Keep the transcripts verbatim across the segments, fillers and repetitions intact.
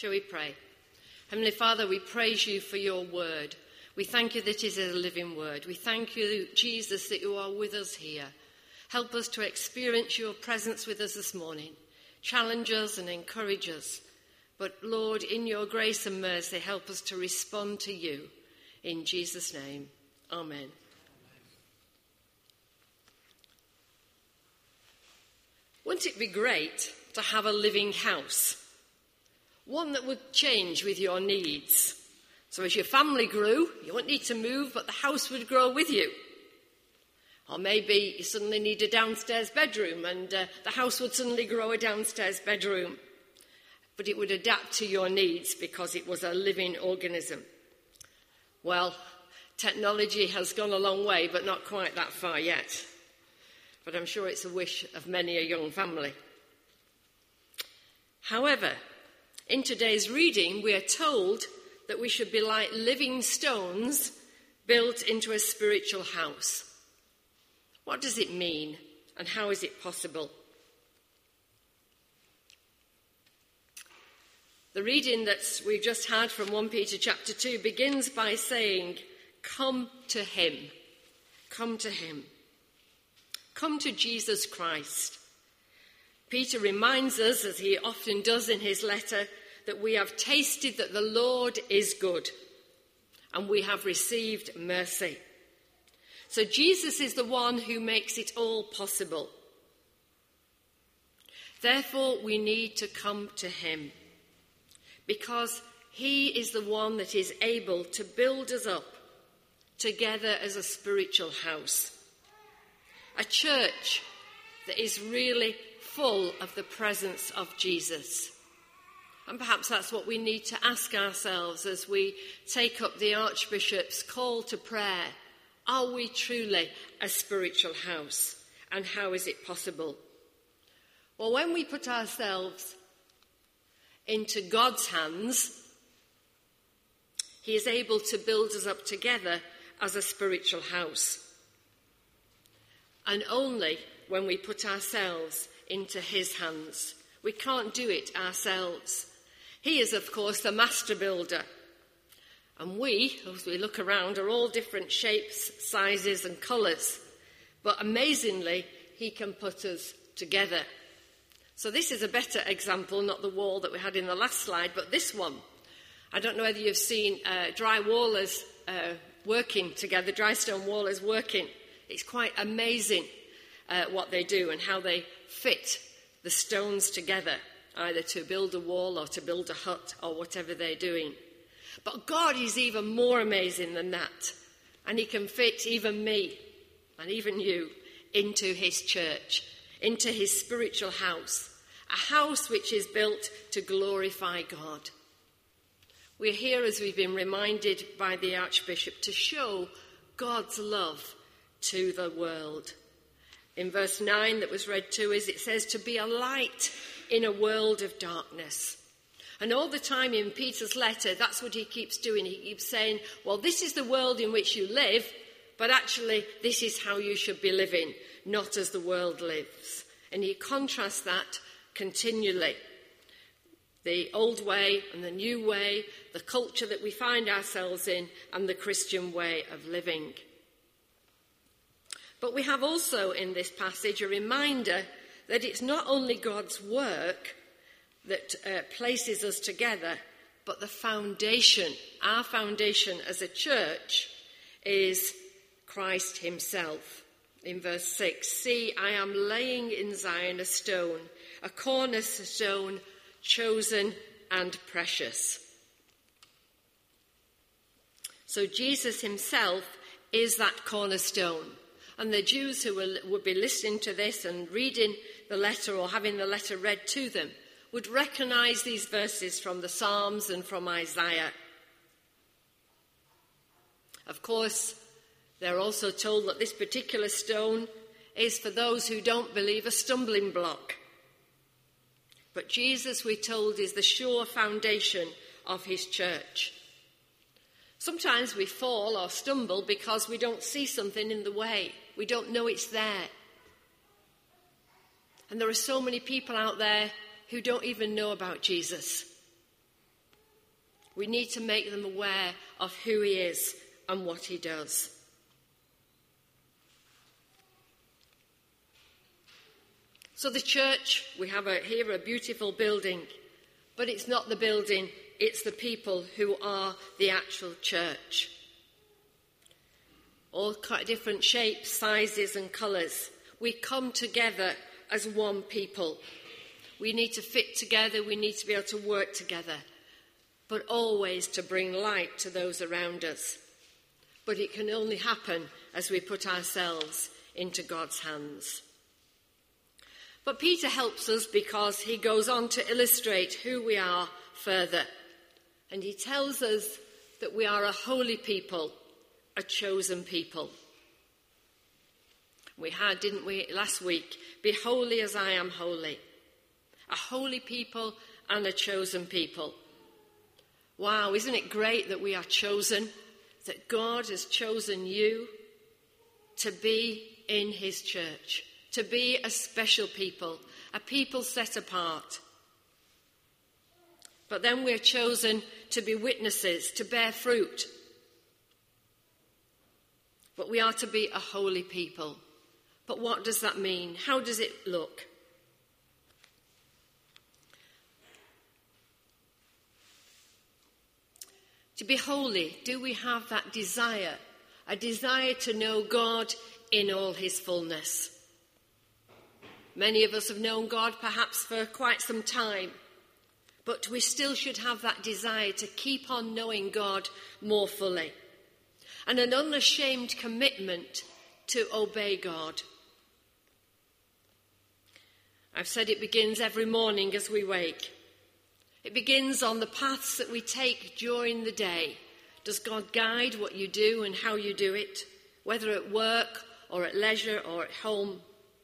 Shall we pray? Heavenly Father, we praise you for your word. We thank you that it is a living word. We thank you, Jesus, that you are with us here. Help us to experience your presence with us this morning. Challenge us and encourage us. But Lord, in your grace and mercy, help us to respond to you. In Jesus' name, amen. Wouldn't it be great to have a living house? One that would change with your needs. So as your family grew, you wouldn't need to move, but the house would grow with you. Or maybe you suddenly need a downstairs bedroom and uh, the house would suddenly grow a downstairs bedroom. But it would adapt to your needs because it was a living organism. Well, technology has gone a long way, but not quite that far yet. But I'm sure it's a wish of many a young family. However, in today's reading, we are told that we should be like living stones built into a spiritual house. What does it mean, and how is it possible? The reading that we've just had from First Peter chapter two begins by saying, "Come to him, come to him. Come to Jesus Christ." Peter reminds us, as he often does in his letter, that we have tasted that the Lord is good and we have received mercy. So Jesus is the one who makes it all possible. Therefore, we need to come to him because he is the one that is able to build us up together as a spiritual house. A church that is really full of the presence of Jesus. And perhaps that's what we need to ask ourselves as we take up the Archbishop's call to prayer. Are we truly a spiritual house? And how is it possible? Well, when we put ourselves into God's hands, he is able to build us up together as a spiritual house. And only when we put ourselves into his hands. We can't do it ourselves. He is, of course, the master builder. And we, as we look around, are all different shapes, sizes and colours. But amazingly, he can put us together. So this is a better example, not the wall that we had in the last slide, but this one. I don't know whether you've seen uh, drywallers uh, working together, dry stone wallers working. It's quite amazing uh, what they do and how they fit the stones together, either to build a wall or to build a hut or whatever they're doing. But God is even more amazing than that. And he can fit even me and even you into his church, into his spiritual house, a house which is built to glorify God. We're here, as we've been reminded by the Archbishop, to show God's love to the world. In verse nine that was read to us, it says to be a light in a world of darkness. And all the time in Peter's letter, that's what he keeps doing. He keeps saying, well, this is the world in which you live, but actually this is how you should be living, not as the world lives. And he contrasts that continually. The old way and the new way, the culture that we find ourselves in, and the Christian way of living. But we have also in this passage a reminder that it's not only God's work that uh, places us together, but the foundation, our foundation as a church, is Christ himself. In verse six, see, I am laying in Zion a stone, a cornerstone, chosen and precious. So Jesus himself is that cornerstone. And the Jews who will, would be listening to this and reading the letter or having the letter read to them would recognize these verses from the Psalms and from Isaiah. Of course, they're also told that this particular stone is for those who don't believe a stumbling block. But Jesus, we're told, is the sure foundation of his church. Sometimes we fall or stumble because we don't see something in the way. We don't know it's there. And there are so many people out there who don't even know about Jesus. We need to make them aware of who he is and what he does. So the church, we have a, here a beautiful building, but it's not the building, it's the people who are the actual church. All different shapes, sizes and colours. We come together as one people. We need to fit together, we need to be able to work together, but always to bring light to those around us. But it can only happen as we put ourselves into God's hands. But Peter helps us because he goes on to illustrate who we are further. And he tells us that we are a holy people, a chosen people. We had, didn't we, last week, be holy as I am holy. A holy people and a chosen people. Wow, isn't it great that we are chosen? That God has chosen you to be in his church, to be a special people, a people set apart. But then we're chosen to be witnesses, to bear fruit. But we are to be a holy people. But what does that mean? How does it look? To be holy, do we have that desire? A desire to know God in all his fullness. Many of us have known God perhaps for quite some time, but we still should have that desire to keep on knowing God more fully. And an unashamed commitment to obey God. I've said it begins every morning as we wake. It begins on the paths that we take during the day. Does God guide what you do and how you do it, whether at work or at leisure or at home?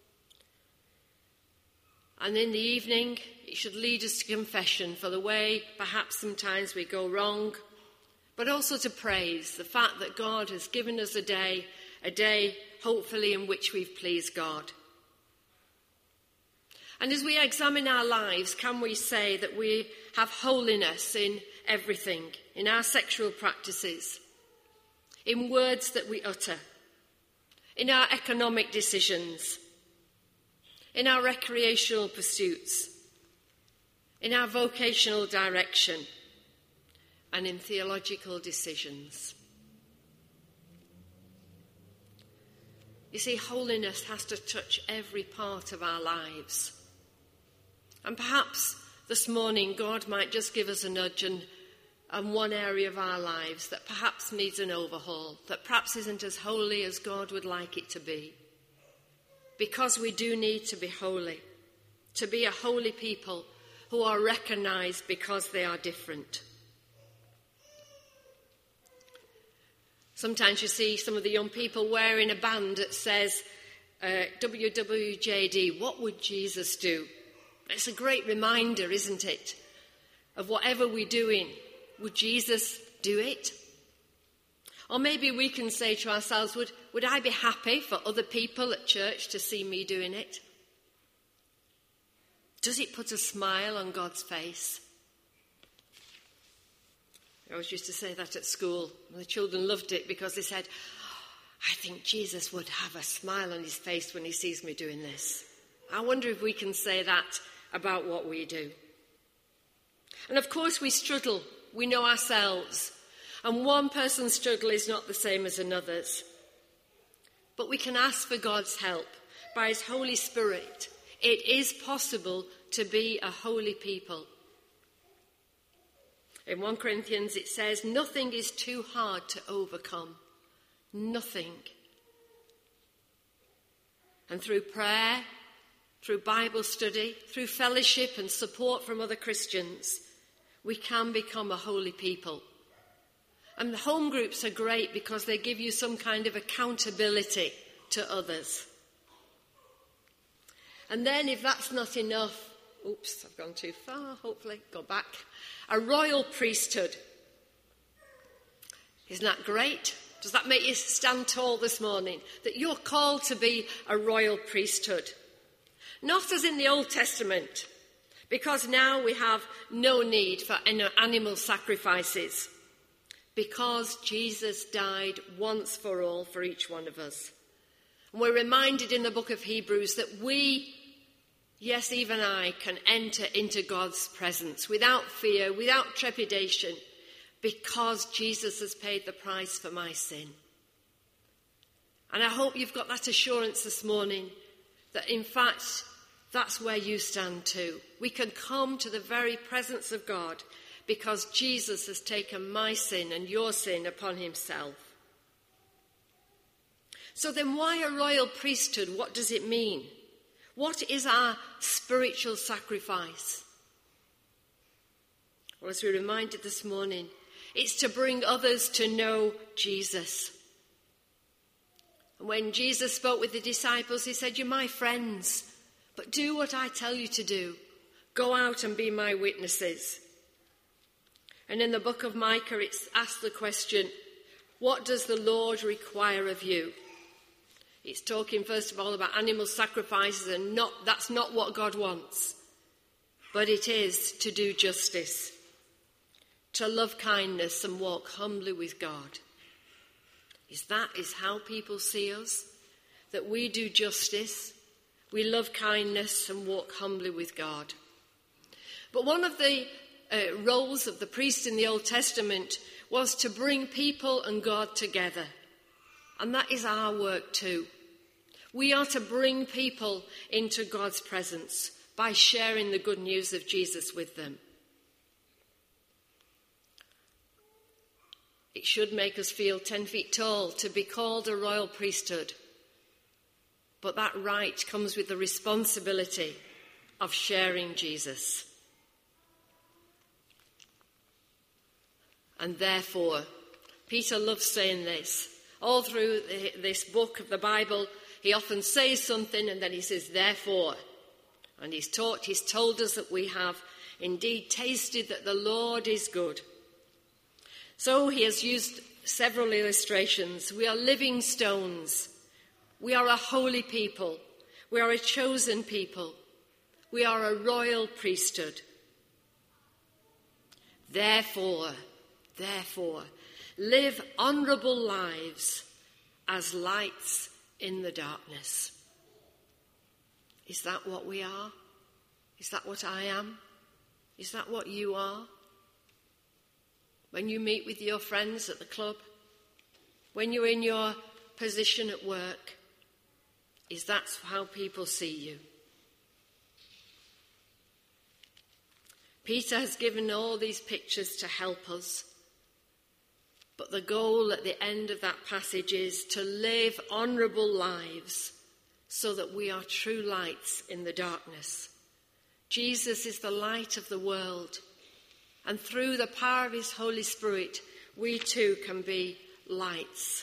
And in the evening, it should lead us to confession for the way perhaps sometimes we go wrong, but also to praise the fact that God has given us a day, a day hopefully in which we've pleased God. And as we examine our lives, can we say that we have holiness in everything, in our sexual practices, in words that we utter, in our economic decisions, in our recreational pursuits, in our vocational direction, and in theological decisions? You see, holiness has to touch every part of our lives. And perhaps this morning God might just give us a nudge and, and one area of our lives that perhaps needs an overhaul, that perhaps isn't as holy as God would like it to be. Because we do need to be holy, to be a holy people who are recognised because they are different. Sometimes you see some of the young people wearing a band that says, uh, W W J D, what would Jesus do? It's a great reminder, isn't it, of whatever we're doing. Would Jesus do it? Or maybe we can say to ourselves, would, would I be happy for other people at church to see me doing it? Does it put a smile on God's face? I always used to say that at school. The children loved it because they said, I think Jesus would have a smile on his face when he sees me doing this. I wonder if we can say that about what we do. And of course we struggle. We know ourselves. And one person's struggle is not the same as another's. But we can ask for God's help by his Holy Spirit. It is possible to be a holy people. In First Corinthians it says, nothing is too hard to overcome. Nothing. And through prayer, through Bible study, through fellowship and support from other Christians, we can become a holy people. And the home groups are great because they give you some kind of accountability to others. And then if that's not enough, oops, I've gone too far, hopefully, go back. A royal priesthood. Isn't that great? Does that make you stand tall this morning? That you're called to be a royal priesthood. Not as in the Old Testament, Because now we have no need for animal sacrifices. Because Jesus died once for all for each one of us. And we're reminded in the book of Hebrews that we, yes, even I, can enter into God's presence without fear, without trepidation, because Jesus has paid the price for my sin. And I hope you've got that assurance this morning that in fact that's where you stand too. We can come to the very presence of God because Jesus has taken my sin and your sin upon himself. So then why a royal priesthood? What does it mean? What is our spiritual sacrifice? Well, as we were reminded this morning, it's to bring others to know Jesus. And when Jesus spoke with the disciples, he said, "You're my friends, but do what I tell you to do. Go out and be my witnesses." And in the book of Micah, it's asked the question, what does the Lord require of you? It's talking, first of all, about animal sacrifices, and not, that's not what God wants. But it is to do justice, to love kindness and walk humbly with God. Is that is how people see us? That we do justice, we love kindness and walk humbly with God. But one of the uh, roles of the priest in the Old Testament was to bring people and God together. And that is our work too. We are to bring people into God's presence by sharing the good news of Jesus with them. It should make us feel ten feet tall to be called a royal priesthood. But that right comes with the responsibility of sharing Jesus. And therefore, Peter loves saying this. All through this book of the Bible, he often says something and then he says, therefore. And he's taught, he's told us that we have indeed tasted that the Lord is good. So he has used several illustrations. We are living stones. We are a holy people. We are a chosen people. We are a royal priesthood. Therefore, therefore, live honourable lives as lights in the darkness. Is that what we are? Is that what I am? Is that what you are? When you meet with your friends at the club? When you're in your position at work? Is that how people see you? Peter has given all these pictures to help us. But the goal at the end of that passage is to live honourable lives so that we are true lights in the darkness. Jesus is the light of the world. And through the power of his Holy Spirit, we too can be lights.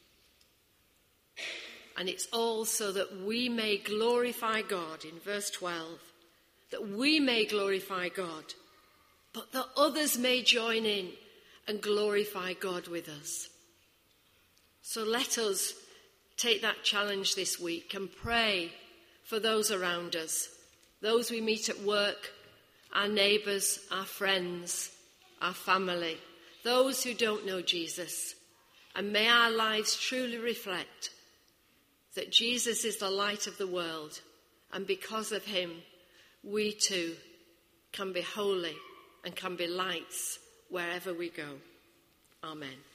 And it's all so that we may glorify God, in verse twelve, that we may glorify God, but that others may join in and glorify God with us. So let us take that challenge this week and pray for those around us, those we meet at work, our neighbours, our friends, our family, those who don't know Jesus. And may our lives truly reflect that Jesus is the light of the world, and because of him, we too can be holy and can be lights wherever we go. Amen.